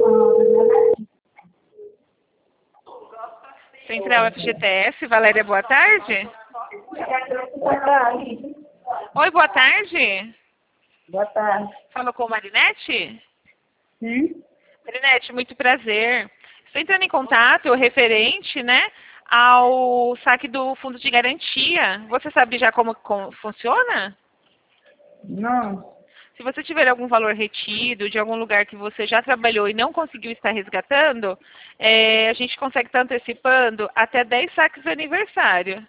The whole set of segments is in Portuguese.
Central FGTS, Valéria, boa tarde. Boa tarde. Oi, boa tarde. Boa tarde. Falou com Marinete? Sim? Marinete, muito prazer. Estou entrando em contato referente, né, ao saque do fundo de garantia. Você sabe já como funciona? Não. Se você tiver algum valor retido de algum lugar que você já trabalhou e não conseguiu estar resgatando, a gente consegue estar antecipando até 10 saques de aniversário,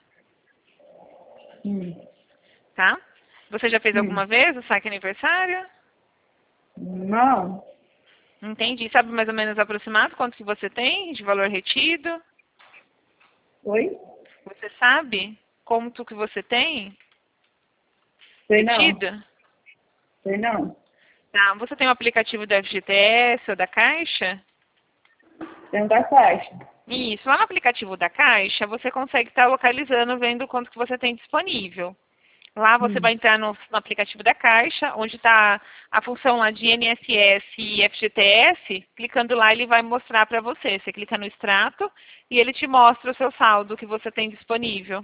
tá? Você já fez alguma vez o saque aniversário? Não. Entendi. Sabe mais ou menos aproximado quanto que você tem de valor retido? Oi? Você sabe quanto que você tem Sei não. retido? Sei não. Tá. Você tem o aplicativo do FGTS ou da Caixa? Tem da Caixa. Isso. Lá no aplicativo da Caixa, você consegue estar localizando, vendo quanto que você tem disponível. Lá você vai entrar no aplicativo da Caixa, onde está a função lá de INSS e FGTS. Clicando lá, ele vai mostrar para você. Você clica no extrato e ele te mostra o seu saldo que você tem disponível.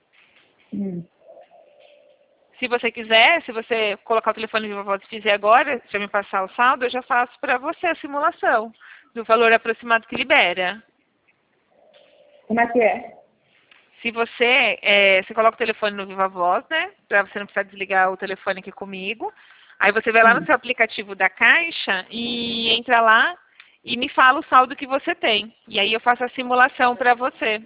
Se você quiser, se você colocar o telefone de vovó e fizer agora, já me passar o saldo, eu já faço para você a simulação do valor aproximado que libera. Como é que é? Se você, você coloca o telefone no Viva Voz, né? Para você não precisar desligar o telefone aqui comigo. Aí você vai lá no seu aplicativo da Caixa e entra lá e me fala o saldo que você tem. E aí eu faço a simulação para você.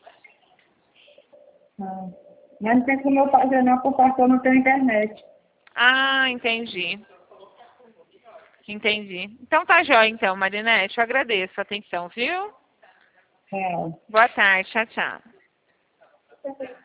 Mas não tem como eu fazer não, porque eu não tenho internet. Ah, entendi. Entendi. Então tá jóia, então, Marinete. Eu agradeço a atenção, viu? É. Boa tarde. Tchau, tchau.